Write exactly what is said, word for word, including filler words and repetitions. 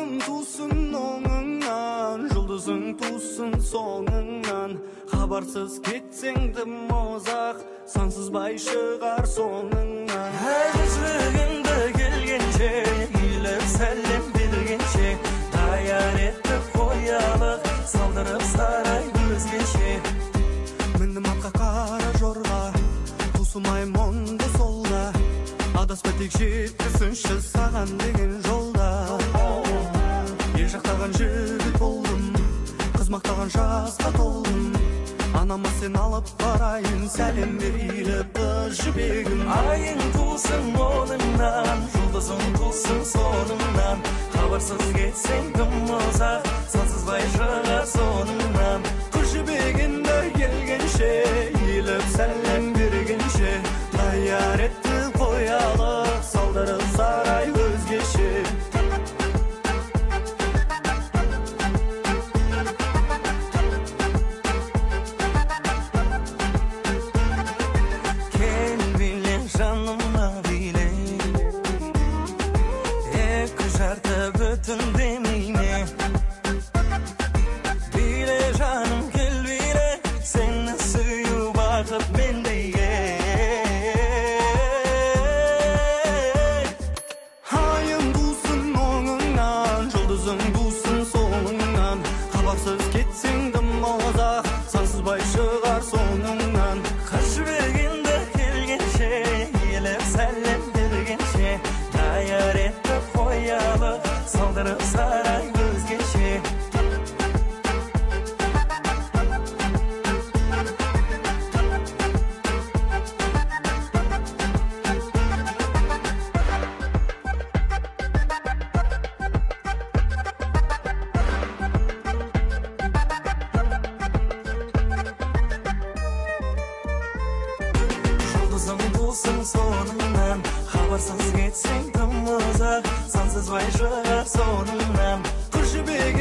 Ayın tusun oңыңнан, жұлдызың тусын соңыңнан. Хабарсыз кетсең тым ұзақ, сансызбай шығар соңыңнан. Әжізігіңді келгенше, үйліп сәлем бергенше, даяр етіп қоялық, салдырып сарай өзгеше. Міндім атқа қара жорға, тусымай мұңды солға, адаспай тек жеткізсінші саған деген жолда. Ел жақтаған жігіт болдым, қыз мақтаған жасқа толдым. Анама сен алып барайын, сәлем беріліп жібегім. Айың тусын оңыңнан, жұлдызың тусын соңыңнан. Хабарсыз кетсең тым ұзақ, сансызбай шығар соңыңнан. Қыз жібегінді келгенше, еліп сәлем бергенше, даяр етіп қоялық, салдырып сарай өзгеше. Хабарсыз кетсең тым ұзақ, сансызбай шығар соңыңнан. Қыз жібек